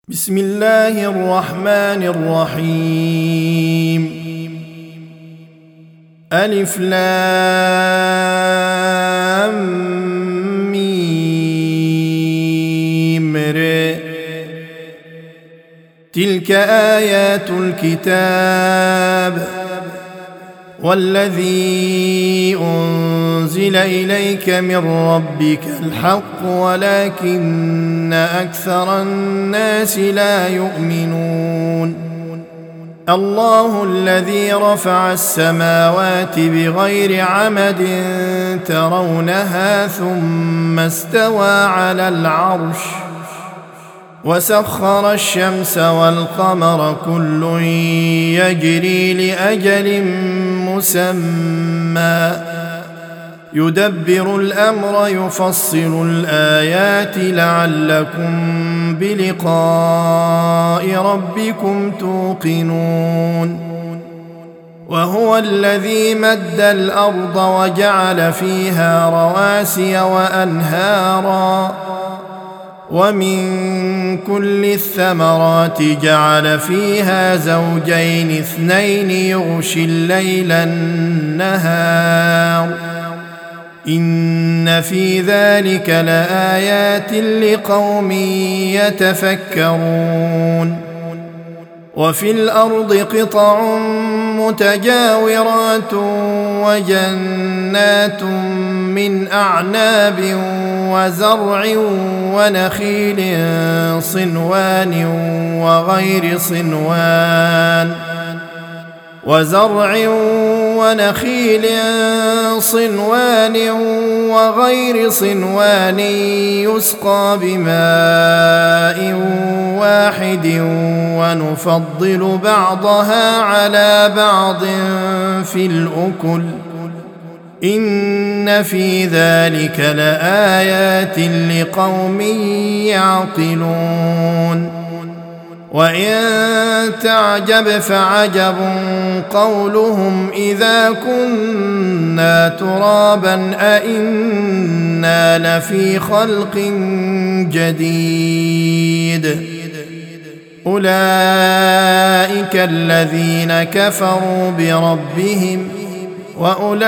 بسم الله الرحمن الرحيم. ألف لام ميم ر. تلك آيات الكتاب والذي أنزل إليك من ربك الحق ولكن أكثر الناس لا يؤمنون. الله الذي رفع السماوات بغير عمد ترونها ثم استوى على العرش وسخر الشمس والقمر كل يجري لأجل مسمى يدبر الأمر يفصل الآيات لعلكم بلقاء ربكم توقنون. وهو الذي مد الأرض وجعل فيها رواسي وأنهارا ومن كل الثمرات جعل فيها زوجين اثنين يغشي الليل النهار إن في ذلك لآيات لقوم يتفكرون. وفي الأرض قطع متجاورات وجنات من أعناب وزرع ونخيل صنوان وغير صنوان يسقى بماء واحد ونفضل بعضها على بعض في الأكل إن في ذلك لآيات لقوم يعقلون. وإن تعجب فعجب قولهم إذا كنا ترابا أئنا لفي خلق جديد أولئك الذين كفروا بربهم وأولئك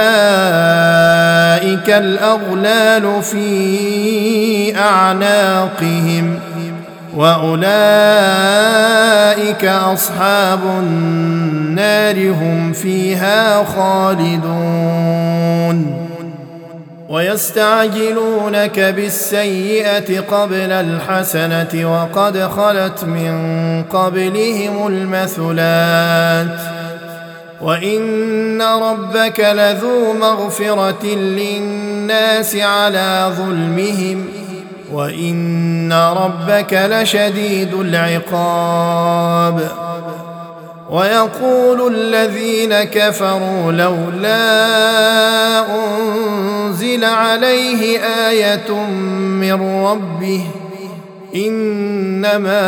الأغلال في أعناقهم وأولئك أصحاب النار هم فيها خالدون. ويستعجلونك بالسيئة قبل الحسنة وقد خلت من قبلهم المثلات وإن ربك لذو مغفرة للناس على ظلمهم وإن ربك لشديد العقاب. ويقول الذين كفروا لولا أنزل عليه آية من ربه إنما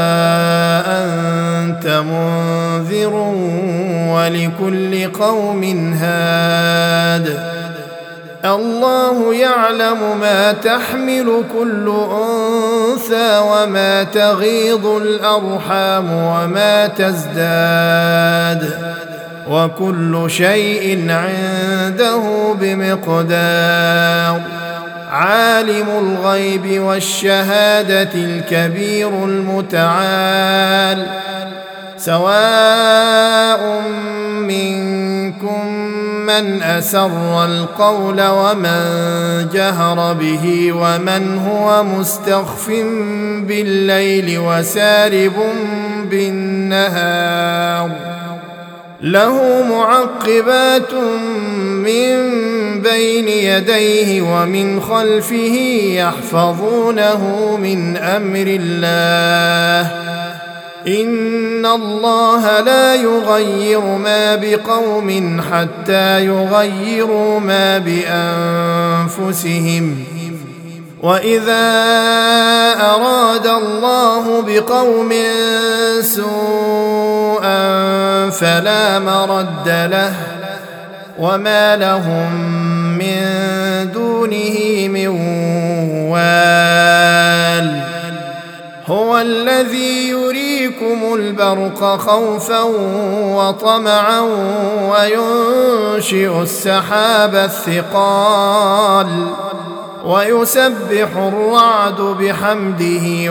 أنت منذر ولكل قوم هاد الله يعلم ما تحمل كل أنثى وما تغيض الأرحام وما تزداد وكل شيء عنده بمقدار. عالم الغيب والشهادة الكبير المتعال سواء منكم من أسر القول ومن جهر به ومن هو مستخف بالليل وسارب بالنهار له معقبات من بين يديه ومن خلفه يحفظونه من أمر الله إن الله لا يغير ما بقوم حتى يغيروا ما بأنفسهم وإذا أراد الله بقوم سوءا فلا مرد له وما لهم من دونه من وال هو الذي يريكم البرق خوفا وطمعا وينشئ السحاب الثقال ويسبح الرعد بحمده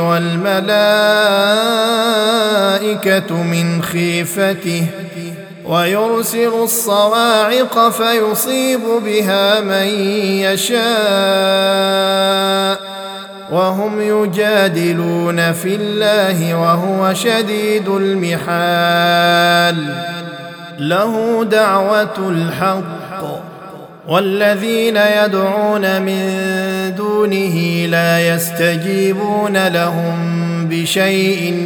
والملائكة من خيفته ويرسل الصواعق فيصيب بها من يشاء وهم يجادلون في الله وهو شديد المحال له دعوة الحق والذين يدعون من دونه لا يستجيبون لهم بشيء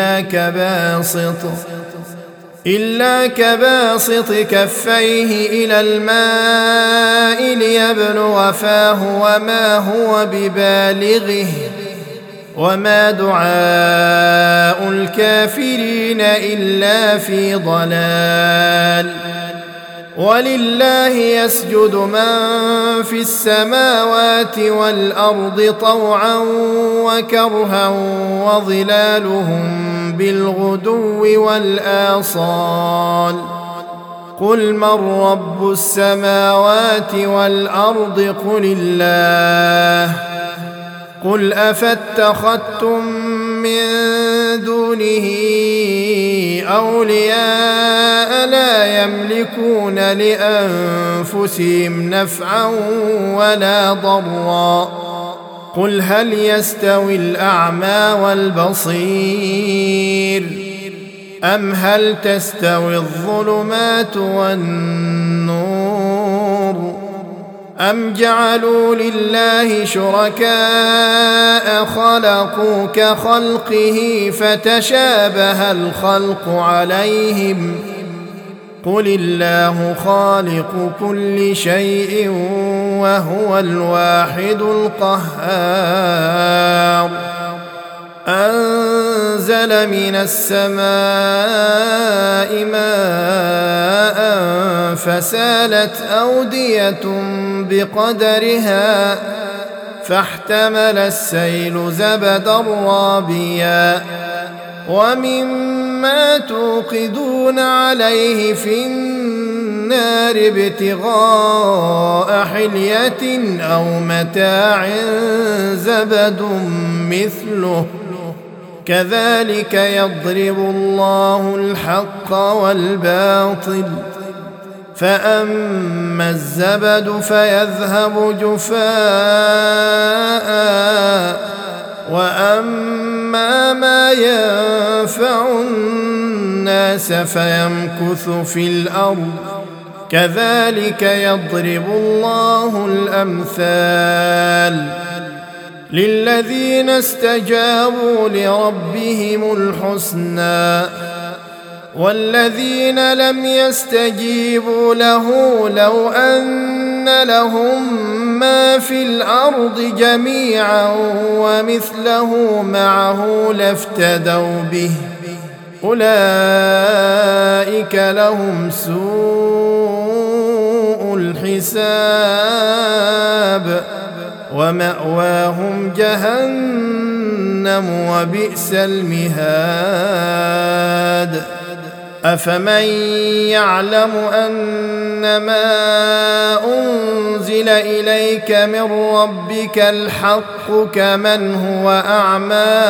إلا كباسط كفيه إلى الماء ليبلغ فاه وما هو ببالغه وما دعاء الكافرين إلا في ضلال ولله يسجد من في السماوات والأرض طوعا وكرها وظلالهم بالغدو والآصال قل من رب السماوات والأرض قل الله قل أفاتخذتم من دونه أولياء لا يملكون لأنفسهم نفعا ولا ضرا قل هل يستوي الأعمى والبصير أم هل تستوي الظلمات والنور أم جعلوا لله شركاء خلقوا كخلقه فتشابه الخلق عليهم قل الله خالق كل شيء وهو الواحد القهار أنزل من السماء ماء فسالت أودية بقدرها فاحتمل السيل زبدا رابيا ومما توقدون عليه في النار ابتغاء حلية أو متاع زبد مثله كذلك يضرب الله الحق والباطل فأما الزبد فيذهب جفاء وأما ما ينفع الناس فيمكث في الأرض كذلك يضرب الله الأمثال للذين استجابوا لربهم الحسنى والذين لم يستجيبوا له لو أن لهم ما في الأرض جميعا ومثله معه لافتدوا به أولئك لهم سوء الحساب ومأواهم جهنم وبئس المهاد أفمن يعلم أنما أنزل إليك من ربك الحق كمن هو أعمى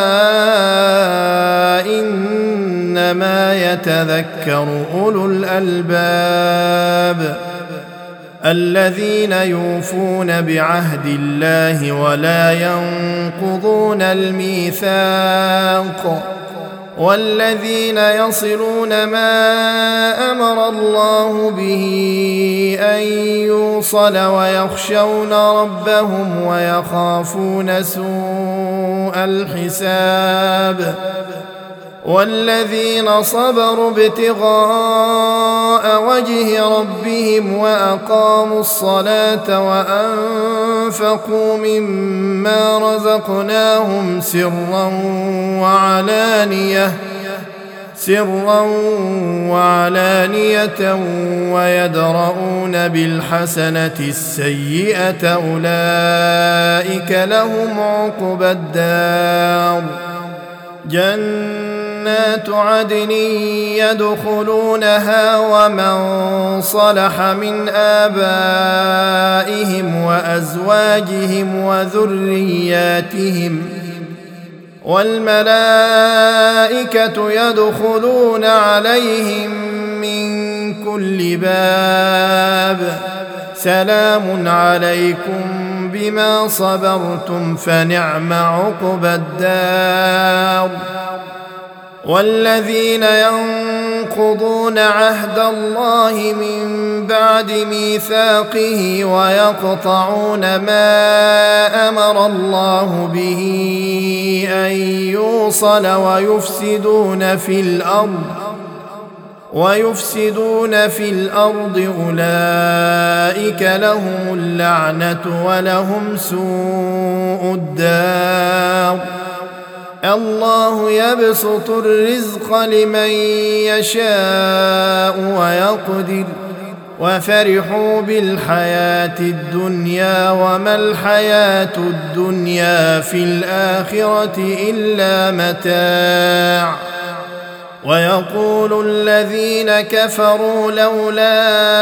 إنما يتذكر أولو الألباب الذين يوفون بعهد الله ولا ينقضون الميثاق والذين يصلون ما أمر الله به أن يوصل ويخشون ربهم ويخافون سوء الحساب والذين صبروا ابتغاء وجه ربهم وأقاموا الصلاة وأنفقوا مما رزقناهم سرا وعلانية ويدرؤون بالحسنة السيئة أولئك لهم عقبى الدار جنات عدن يدخلونها ومن صلح من آبائهم وأزواجهم وذرياتهم والملائكة يدخلون عليهم من كل باب سلام عليكم بما صبرتم فنعم عقبى الدار. والذين ينقضون عهد الله من بعد ميثاقه ويقطعون ما أمر الله به أن يوصل ويفسدون في الأرض أولئك لهم اللعنة ولهم سوء الدار. الله يبسط الرزق لمن يشاء ويقدر وفرحوا بالحياة الدنيا وما الحياة الدنيا في الآخرة إلا متاع. ويقول الذين كفروا لولا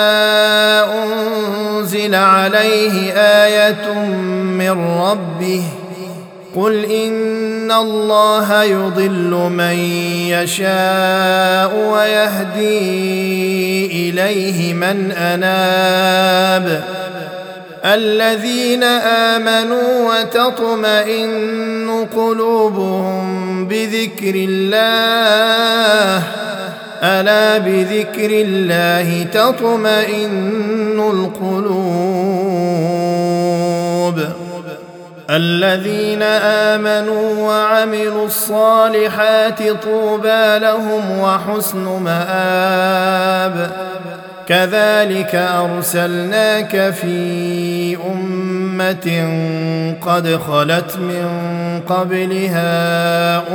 أنزل عليه آية من ربه قل إن الله يضل من يشاء ويهدي إليه من أناب. الذين آمنوا وتطمئن قلوبهم بذكر الله ألا بذكر الله تطمئن القلوب. الذين آمنوا وعملوا الصالحات طوبى لهم وحسن مآب. كذلك أرسلناك في أمة قد خلت من قبلها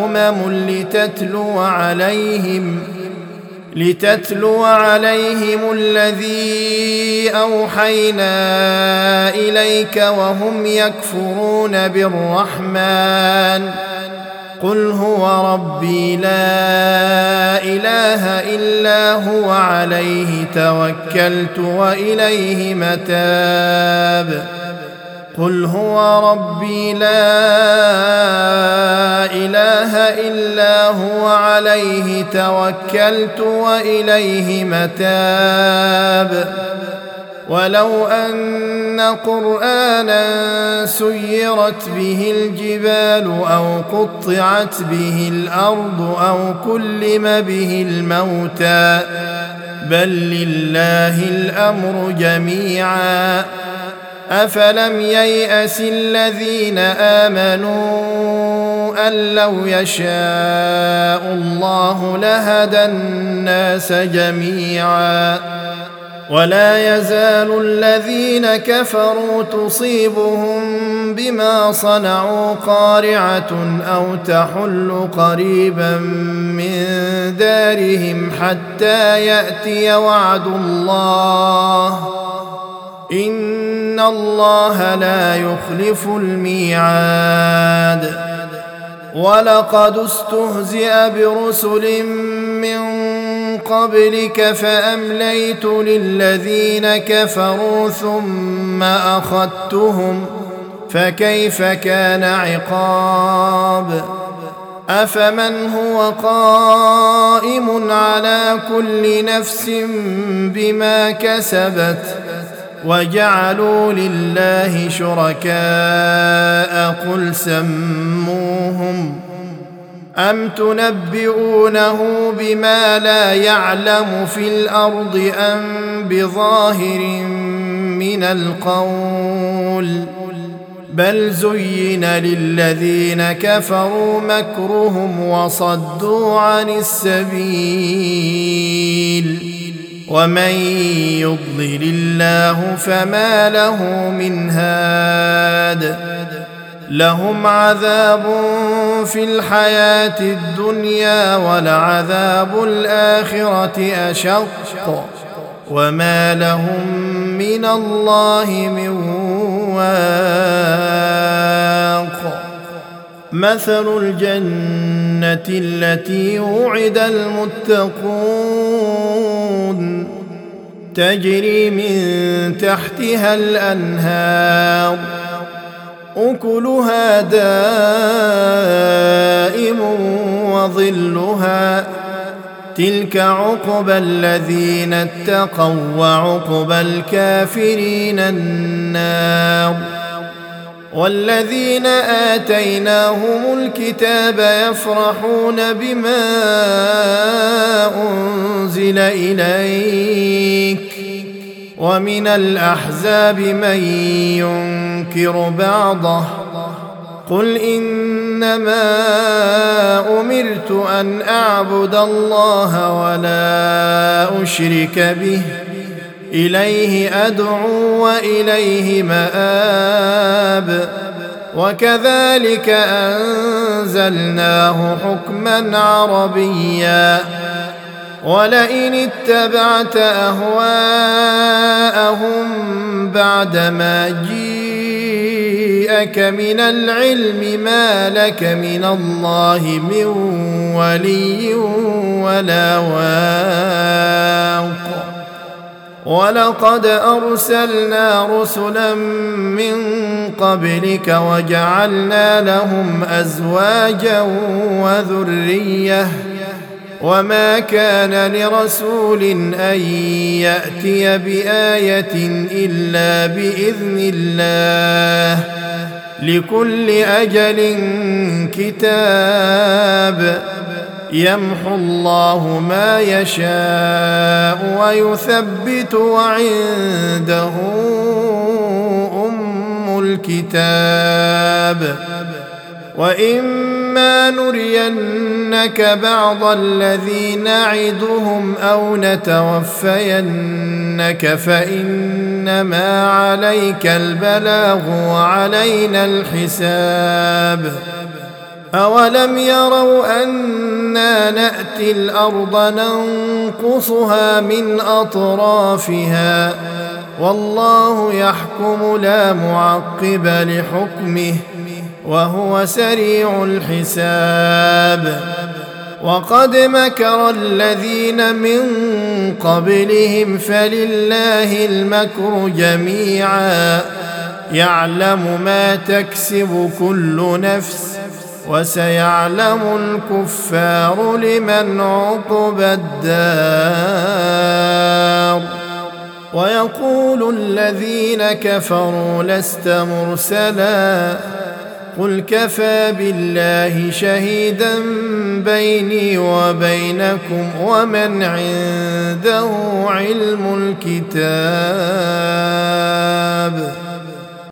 لتتلو عليهم الذي أوحينا إليك وهم يكفرون بالرحمن قل هو ربي لا إله إلا هو عليه توكلت وإليه متاب. قل هو ربي لا إله إلا هو عليه توكلت وإليه متاب. ولو أن قرآنا سيرت به الجبال أو قطعت به الأرض أو كلم به الموتى بل لله الأمر جميعا أفلم ييأس الذين آمنوا أن لو يشاء الله لهدى الناس جميعا ولا يزال الذين كفروا تصيبهم بما صنعوا قارعة أو تحل قريبا من دارهم حتى يأتي وعد الله إن الله لا يخلف الميعاد. ولقد استهزئ برسل من قبلك فأمليت للذين كفروا ثم أخذتهم فكيف كان عقاب. أفمن هو قائم على كل نفس بما كسبت وجعلوا لله شركاء قل سموهم أم تنبئونه بما لا يعلم في الأرض أم بظاهر من القول بل زين للذين كفروا مكرهم وصدوا عن السبيل ومن يضلل الله فما له من هاد. لهم عذاب في الحياة الدنيا ولعذاب الآخرة أشق وما لهم من الله من واق. مثل الجنة التي وعد المتقون تجري من تحتها الأنهار أكلها دائم وظلها تلك عقبى الذين اتقوا وعقبى الكافرين النار والذين آتيناهم الكتاب يفرحون بما أنزل إليك ومن الأحزاب من ينكر بعضه قل إنما أمرت أن أعبد الله ولا أشرك به إليه أدعو وإليه مآب وكذلك أنزلناه حكما عربيا ولئن اتبعت أهواءهم بعدما جيءك من العلم ما لك من الله من ولي ولا واق ولقد أرسلنا رسلا من قبلك وجعلنا لهم أزواجا وذرية وما كان لرسول أن يأتي بآية إلا بإذن الله لكل أجل كتاب يمحو الله ما يشاء ويثبت وعنده أم الكتاب وإما نرينك بعض الذي نعدهم أو نتوفينك فإنما عليك البلاغ وعلينا الحساب أولم يروا أنا نأتي الأرض ننقصها من أطرافها والله يحكم لا معقب لحكمه وهو سريع الحساب وقد مكر الذين من قبلهم فلله المكر جميعا يعلم ما تكسب كل نفس وسيعلم الكفار لمن عقبى الدار ويقول الذين كفروا لست مرسلا قل كفى بالله شهيدا بيني وبينكم ومن عنده علم الكتاب